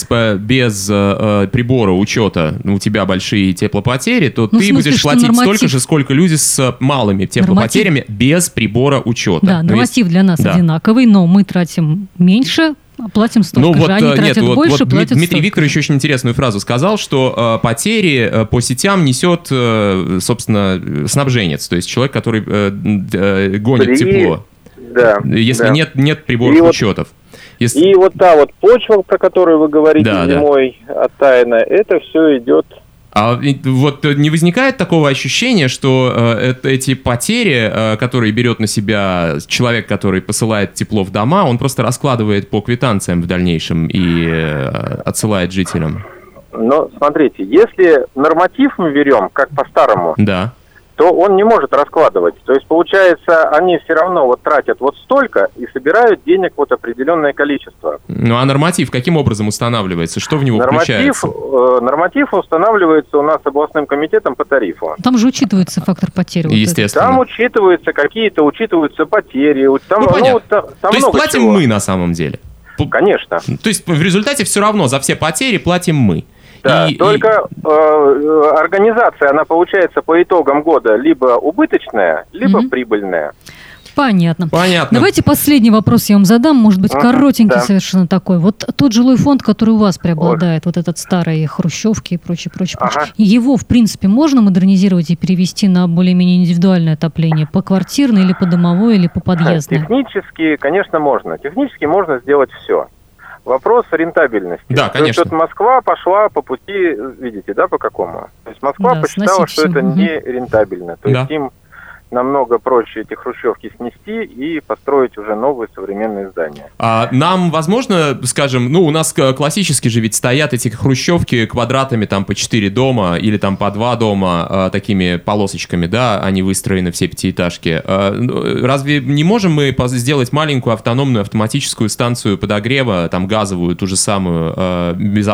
Без прибора учета у тебя большие теплопотери, то ты будешь платить столько же, сколько люди с малыми теплопотерями без прибора учета. Да, норматив для нас одинаковый, но мы тратим меньше, платим столько же, они тратят больше, платят Дмитрий столько. Викторович очень интересную фразу сказал, что потери по сетям несет, собственно, снабженец, то есть человек, который гонит тепло. Да. Если нет приборов учетов. И вот та вот почва, про которую вы говорите, зимой оттаяна, это все идет... А вот не возникает такого ощущения, что эти потери, которые берет на себя человек, который посылает тепло в дома, он просто раскладывает по квитанциям в дальнейшем и отсылает жителям? Но смотрите, если норматив мы берем, как по-старому, то он не может раскладывать. То есть, получается, они все равно вот тратят вот столько и собирают денег вот определенное количество. Ну, а норматив каким образом устанавливается? Что в него включается? Норматив устанавливается у нас областным комитетом по тарифу. Там же учитывается фактор потери. Естественно. Там учитываются потери. Там, понятно. То есть платим мы на самом деле? Конечно. То есть в результате все равно за все потери платим мы. Да, только организация, она получается по итогам года либо убыточная, либо прибыльная. Понятно. Давайте последний вопрос я вам задам, может быть, коротенький совершенно такой. Вот тот жилой фонд, который у вас преобладает, вот этот старый хрущевки и прочее. Его, в принципе, можно модернизировать и перевести на более-менее индивидуальное отопление? По-квартирное или по-домовое, или по-подъездное? Технически, конечно, можно. Технически можно сделать все. Вопрос рентабельности. Да, конечно. То есть вот Москва пошла по пути, видите, по какому? То есть Москва посчитала, что это не рентабельно. То есть им намного проще эти хрущевки снести и построить уже новые современные здания. А нам, возможно, скажем, у нас классически же ведь стоят эти хрущевки квадратами там по 4 дома или там по 2 дома такими полосочками, они выстроены все пятиэтажки. Разве не можем мы сделать маленькую автономную автоматическую станцию подогрева, там газовую, ту же самую,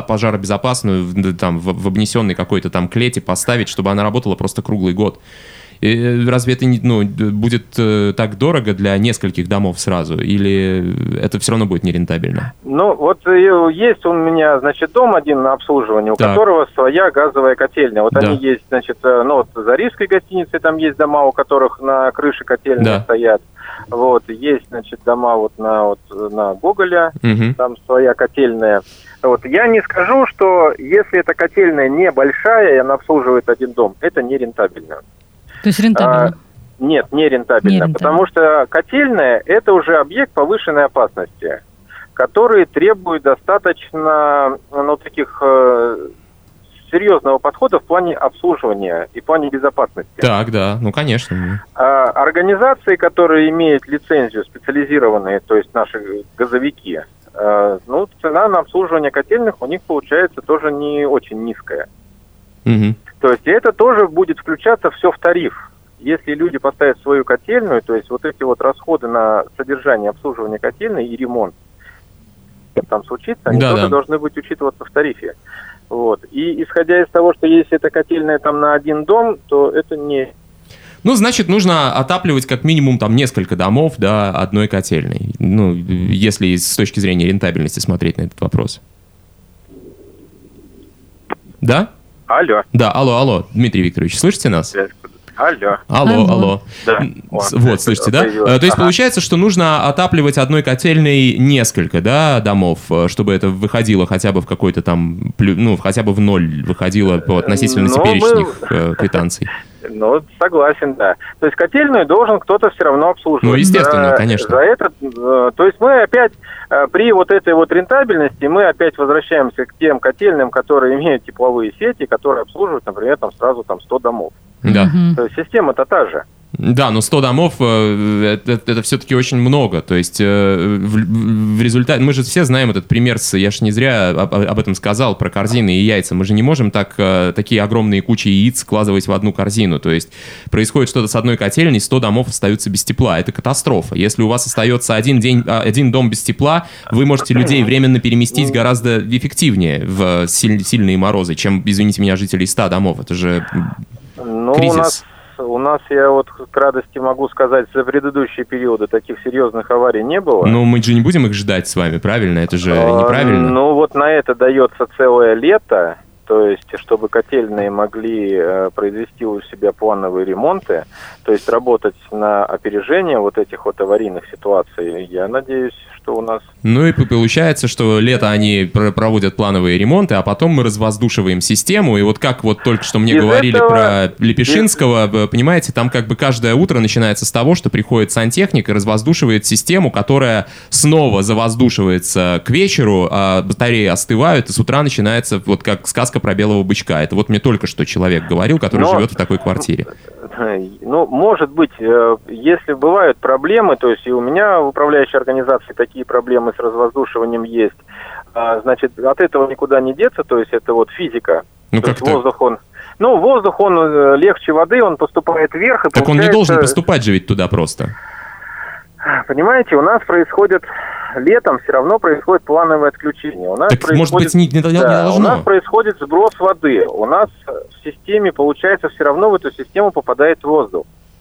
пожаробезопасную, там в обнесенной какой-то там клете поставить, чтобы она работала просто круглый год? Разве это будет так дорого для нескольких домов сразу? Или это все равно будет нерентабельно? Ну, вот есть у меня, значит, дом один на обслуживании, у которого своя газовая котельная. Вот они есть, значит, вот за Рижской гостиницей там есть дома, у которых на крыше котельные стоят. Вот, есть, значит, дома на Гоголя, там своя котельная. Вот, я не скажу, что если эта котельная небольшая, и она обслуживает один дом, это нерентабельно. То есть рентабельно? Нет, не рентабельно, потому что котельная – это уже объект повышенной опасности, который требует достаточно, таких серьезного подхода в плане обслуживания и в плане безопасности. Так, да, конечно. Организации, которые имеют лицензию специализированные, то есть наши газовики, цена на обслуживание котельных у них получается тоже не очень низкая. То есть это тоже будет включаться все в тариф. Если люди поставят свою котельную, то есть вот эти вот расходы на содержание, обслуживание котельной и ремонт там случится, они тоже должны быть учитываться в тарифе. Вот. И исходя из того, что если это котельная там на один дом, то это не... Значит, нужно отапливать как минимум там несколько домов, одной котельной. Если с точки зрения рентабельности смотреть на этот вопрос. Да? Алло. Да, алло, Дмитрий Викторович, слышите нас? Алло. Да. Вот, слышите, да? То есть получается, что нужно отапливать одной котельной несколько, домов, чтобы это выходило хотя бы в какой-то там, хотя бы в ноль выходило по относительности перечных квитанций. Согласен, да. То есть котельную должен кто-то все равно обслуживать. Естественно, конечно. За это, то есть мы опять при вот этой вот рентабельности мы опять возвращаемся к тем котельным, которые имеют тепловые сети, которые обслуживают, например, там сразу 100 домов. Да. То есть система-то та же. Да, но 100 домов это все-таки очень много. То есть в результате... Мы же все знаем этот пример, я же не зря об этом сказал, про корзины и яйца. Мы же не можем такие огромные кучи яиц складывать в одну корзину. То есть происходит что-то с одной котельной, 100 домов остаются без тепла. Это катастрофа. Если у вас остается один дом без тепла, вы можете людей временно переместить гораздо эффективнее в сильные морозы, чем, извините меня, жителей 100 домов. Это же кризис. У нас, я вот к радости могу сказать, за предыдущие периоды таких серьезных аварий не было. Мы же не будем их ждать с вами, правильно? Это же неправильно. На это дается целое лето, то есть, чтобы котельные могли произвести у себя плановые ремонты, то есть работать на опережение вот этих вот аварийных ситуаций. Я надеюсь, что у нас... И получается, что лето они проводят плановые ремонты, а потом мы развоздушиваем систему, и вот как вот только что мне говорили про Лепешинского, понимаете, там как бы каждое утро начинается с того, что приходит сантехник и развоздушивает систему, которая снова завоздушивается к вечеру, а батареи остывают, и с утра начинается вот как сказка про белого бычка. Это вот мне только что человек говорил, который живет в такой квартире. Может быть, если бывают проблемы, то есть и у меня в управляющей организации такие проблемы с развоздушиванием есть, значит, от этого никуда не деться, то есть это вот физика. То есть воздух, воздух, он легче воды, он поступает вверх. И так он не должен поступать же ведь туда просто. Понимаете, у нас происходит... Летом все равно происходит плановое отключение. Может быть, не должно? У нас происходит сброс воды. У нас в системе, получается, все равно в эту систему попадает воздух.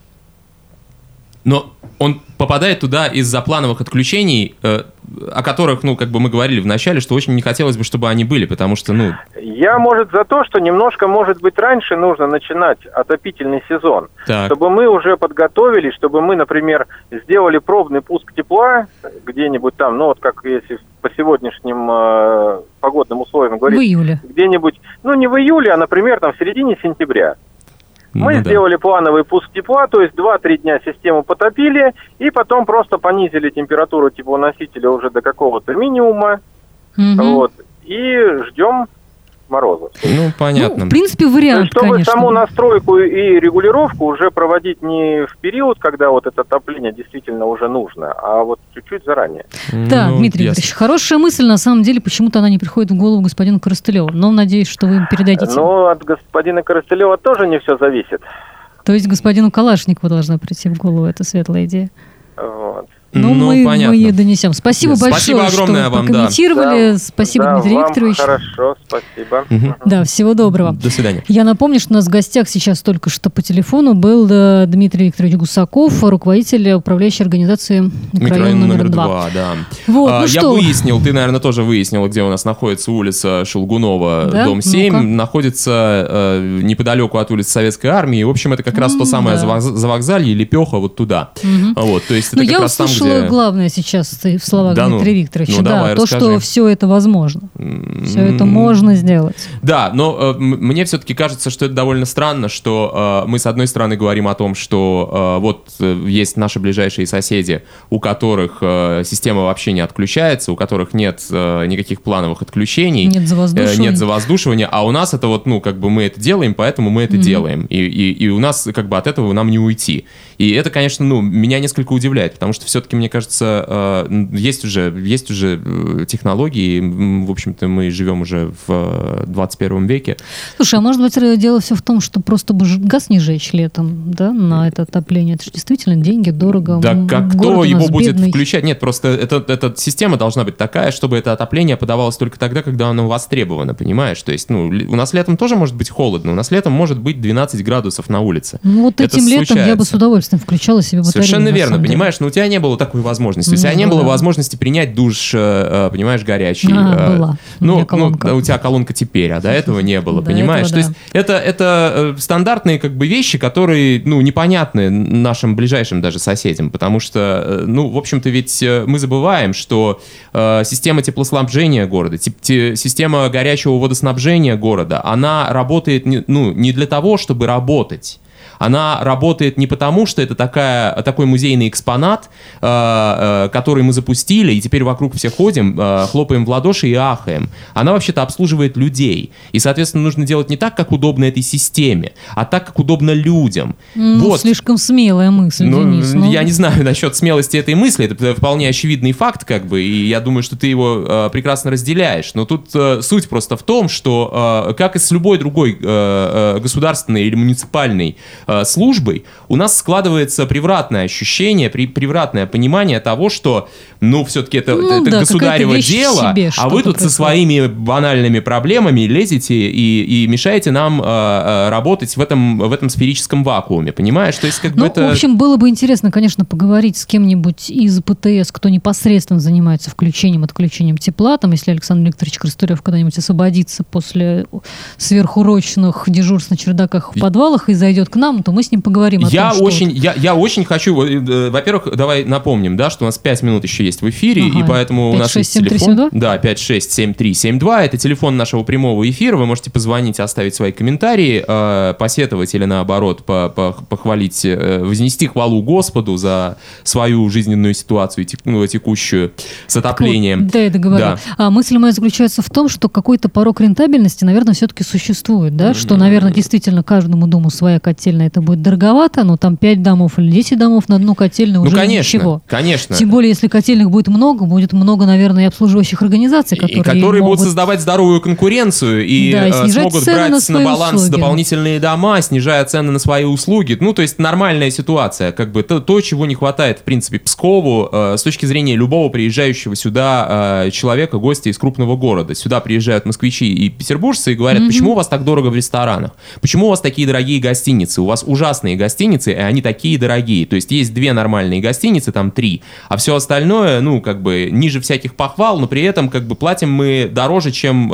Но он попадает туда из-за плановых отключений, о которых, мы говорили в начале, что очень не хотелось бы, чтобы они были, потому что, Я, за то, что немножко, может быть, раньше нужно начинать отопительный сезон. Так. Чтобы мы уже подготовились, чтобы мы, например, сделали пробный пуск тепла где-нибудь там, как если по сегодняшним погодным условиям говорить. В июле. Где-нибудь, не в июле, а, например, там в середине сентября. Мы сделали плановый пуск тепла, то есть 2-3 дня систему потопили, и потом просто понизили температуру теплоносителя уже до какого-то минимума, и ждем мороза. Понятно. В принципе, вариант, чтобы конечно. саму настройку и регулировку уже проводить не в период, когда вот это отопление действительно уже нужно, а вот чуть-чуть заранее. Да, Дмитрий Викторович, хорошая мысль, на самом деле, почему-то она не приходит в голову господину Коростылеву, но надеюсь, что вы им передадите. От господина Коростылева тоже не все зависит. То есть господину Калашникову должна прийти в голову эта светлая идея. Вот. Но мы ее донесем. Спасибо большое, спасибо огромное что вам, прокомментировали. Да. Спасибо, Дмитрий вам Викторович. Хорошо, спасибо. Да, всего доброго. До свидания. Я напомню, что у нас в гостях сейчас только что по телефону был Дмитрий Викторович Гусаков, руководитель управляющей организации микрорайона номер 2. Да. Вот, Я выяснил, ты, наверное, тоже выяснил, где у нас находится улица Шелгунова, да? дом 7. Ну-ка. Находится неподалеку от улицы Советской Армии. В общем, это как раз то самое завокзалье, Лепеха вот туда. Вот, то есть это как я раз там, услышала где... главное сейчас в словах Да, Дмитрия Викторовича. давай, то, расскажи. что все это возможно. Все это можно сделать. Да, но мне все-таки кажется, что это довольно странно, что мы, с одной стороны, говорим о том, что есть наши ближайшие соседи, у которых система вообще не отключается, у которых нет никаких плановых отключений. Нет завоздушивания. А у нас это мы это делаем, поэтому мы это делаем. И у нас от этого нам не уйти. И это, конечно, меня несколько удивляет, потому что все-таки, мне кажется, есть уже технологии, в общем-то, мы живем уже в 21 веке. Слушай, а может быть, дело все в том, что просто бы газ не жечь летом, да, на это отопление? Это же действительно деньги, дорого. Да кто его будет бедный. включать? Нет, просто эта система должна быть такая, чтобы это отопление подавалось только тогда, когда оно востребовано, понимаешь? То есть, у нас летом тоже может быть холодно, у нас летом может быть 12 градусов на улице. Вот это этим летом я бы с удовольствием включала себе батарею. Совершенно верно, понимаешь, но у тебя не было такой возможности. У тебя не было возможности принять душ, понимаешь, горячий. Была. У тебя колонка теперь, а до этого не было, понимаешь? То есть это стандартные вещи, которые, непонятны нашим ближайшим даже соседям, потому что, в общем-то, ведь мы забываем, что система теплоснабжения города, система горячего водоснабжения города, она работает не для того, чтобы работать. Она работает не потому, что это такой музейный экспонат, который мы запустили, и теперь вокруг все ходим, хлопаем в ладоши и ахаем. Она вообще-то обслуживает людей. И, соответственно, нужно делать не так, как удобно этой системе, а так, как удобно людям. Слишком смелая мысль, Денис. Я не знаю насчет смелости этой мысли, это вполне очевидный факт, и я думаю, что ты его прекрасно разделяешь. Но тут суть просто в том, что, как и с любой другой государственной или муниципальной службой, у нас складывается превратное ощущение, превратное понимание того, что, все-таки это государево дело, а вы тут со своими банальными проблемами лезете и мешаете нам работать в этом сферическом вакууме, понимаешь? То есть, в общем, было бы интересно, конечно, поговорить с кем-нибудь из ПТС, кто непосредственно занимается отключением тепла, если Александр Викторович Крыстурев когда-нибудь освободится после сверхурочных дежурств на чердаках в подвалах и зайдет к нам, то мы с ним поговорим о том, Я очень хочу... Во-первых, давай напомним, что у нас 5 минут еще есть в эфире, и поэтому 5, у нас 6, есть 7, телефон. 3, 72? Да, 567372. Это телефон нашего прямого эфира. Вы можете позвонить, оставить свои комментарии, посетовать или, наоборот, похвалить, вознести хвалу Господу за свою жизненную ситуацию текущую с отоплением. Да, я договорю. Да. Мысль моя заключается в том, что какой-то порог рентабельности, наверное, все-таки существует, да? Что, наверное, действительно каждому дому своя котельная, это будет дороговато, но там 5 домов или 10 домов на одну котельную уже ничего. Конечно. Тем более, если котельных будет много, наверное, и обслуживающих организаций, которые будут создавать здоровую конкуренцию и смогут брать на баланс услуги. Дополнительные дома, снижая цены на свои услуги. То есть нормальная ситуация. То, чего не хватает, в принципе, Пскову с точки зрения любого приезжающего сюда человека, гостя из крупного города. Сюда приезжают москвичи и петербуржцы и говорят, почему у вас так дорого в ресторанах? Почему у вас такие дорогие гостиницы? У вас ужасные гостиницы, и они такие дорогие. То есть есть 2 нормальные гостиницы, там 3, а все остальное, ниже всяких похвал, но при этом платим мы дороже, чем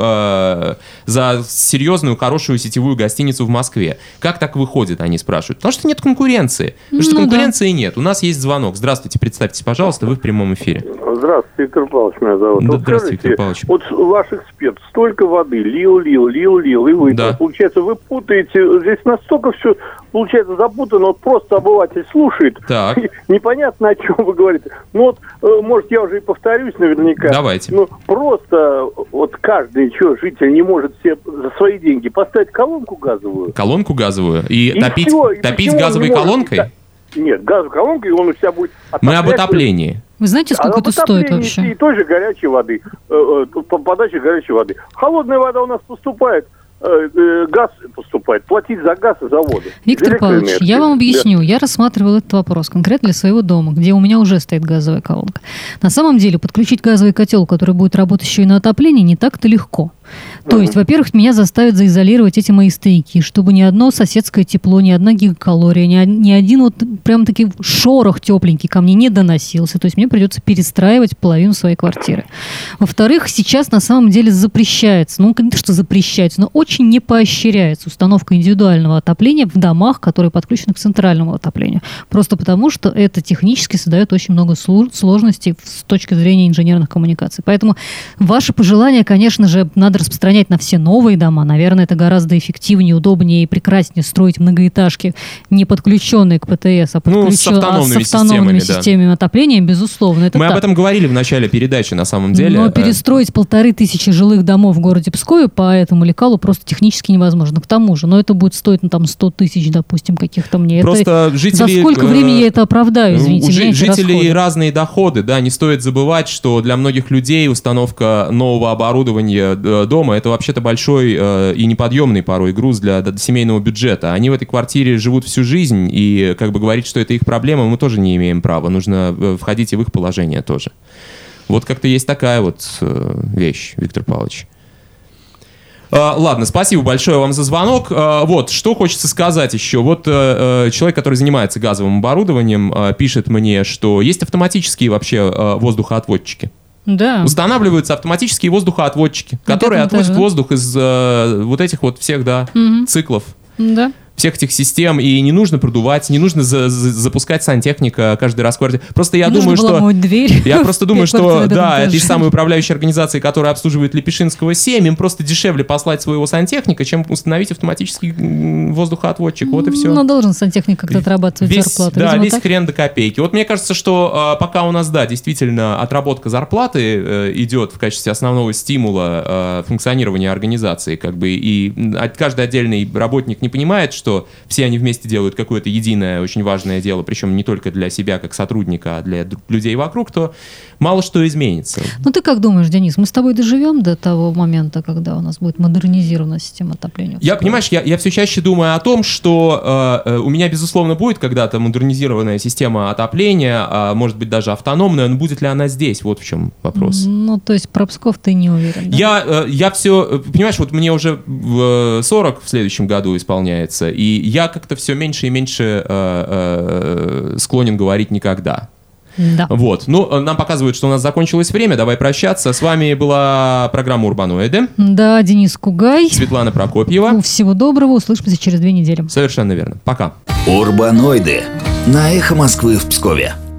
за серьезную, хорошую сетевую гостиницу в Москве. Как так выходит, они спрашивают? Потому что нет конкуренции. Потому что конкуренции нет. У нас есть звонок. Здравствуйте, представьтесь, пожалуйста, вы в прямом эфире. Здравствуйте, Виктор Павлович, меня зовут. Здравствуйте, Виктор Павлович. Ваш эксперт столько воды лил, и вы, получается, вы путаете, здесь настолько все, получается, запутано, просто обыватель слушает, непонятно, о чем вы говорите. Может, я уже и повторюсь наверняка. Давайте. Просто каждый житель не может себе за свои деньги поставить колонку газовую. Колонку газовую? И топить газовой колонкой? Нет, газовой колонкой, он у себя будет... Мы об отоплении. Вы знаете, сколько это стоит вообще? И той же горячей воды, подачи горячей воды. Холодная вода у нас поступает газ поступает, платить за газ и за воду. Виктор Павлович, я вам объясню. Я рассматривал этот вопрос конкретно для своего дома, где у меня уже стоит газовая колонка. На самом деле, подключить газовый котел, который будет работать еще и на отопление, не так-то легко. То есть, во-первых, меня заставят заизолировать эти мои стояки, чтобы ни одно соседское тепло, ни одна гигакалория, ни один вот прям таки шорох тепленький ко мне не доносился. То есть мне придется перестраивать половину своей квартиры. Во-вторых, сейчас на самом деле запрещается, ну, не то, что запрещается, но очень не поощряется установка индивидуального отопления в домах, которые подключены к центральному отоплению. Просто потому, что это технически создает очень много сложностей с точки зрения инженерных коммуникаций. Поэтому ваши пожелания, конечно же, надо распространять на все новые дома. Наверное, это гораздо эффективнее, удобнее и прекраснее строить многоэтажки, не подключенные к ПТС, а с автономными системами отопления, безусловно. Это мы об этом говорили в начале передачи, на самом деле. Но перестроить 1500 жилых домов в городе Пскове по этому лекалу просто технически невозможно. К тому же, но это будет стоить, ну, там, 100 тысяч, допустим, каких-то мне. Просто это, жители... За сколько времени я это оправдаю, извините меня, эти жителей расходы. Разные доходы, да, не стоит забывать, что для многих людей установка нового оборудования дома — это вообще-то большой и неподъемный порой груз для семейного бюджета. Они в этой квартире живут всю жизнь, и как бы говорить, что это их проблема, мы тоже не имеем права. Нужно входить и в их положение тоже. Вот как-то есть такая вот вещь, Виктор Павлович. Ладно, спасибо большое вам за звонок. Вот, что хочется сказать еще. Вот человек, который занимается газовым оборудованием, пишет мне, что есть автоматические вообще воздухоотводчики. Да. Устанавливаются автоматические воздухоотводчики, которые отводят воздух из вот этих вот всех, циклов. Да. Всех этих систем, и не нужно продувать, не нужно запускать сантехника каждый раз в квартире. Просто я думаю, что... Я просто думаю, что, да, этой самой управляющей организации, которая обслуживает Лепешинского 7, им просто дешевле послать своего сантехника, чем установить автоматический воздухоотводчик. Вот и все. Но должен сантехник как-то отрабатывать зарплату. Да, весь хрен до копейки. Вот мне кажется, что пока у нас, да, действительно, отработка зарплаты идет в качестве основного стимула функционирования организации, как бы, и каждый отдельный работник не понимает, что все они вместе делают какое-то единое, очень важное дело, причем не только для себя как сотрудника, а для людей вокруг, то мало что изменится. Ну ты как думаешь, Денис, мы с тобой доживем до того момента, когда у нас будет модернизирована система отопления? Понимаешь, я все чаще думаю о том, что у меня, безусловно, будет когда-то модернизированная система отопления, может быть, даже автономная, но будет ли она здесь? Вот в чем вопрос. Ну, то есть про Псков ты не уверен, да? Я все... Понимаешь, вот мне уже 40 в следующем году исполняется, и я как-то все меньше и меньше склонен говорить никогда. Да. Вот. Ну, нам показывают, что у нас закончилось время. Давай прощаться. С вами была программа «Урбаноиды». Да, Денис Кугай. Светлана Прокопьева. Всего доброго. Услышимся через 2 недели. Совершенно верно. Пока. «Урбаноиды» на Эхо Москвы в Пскове.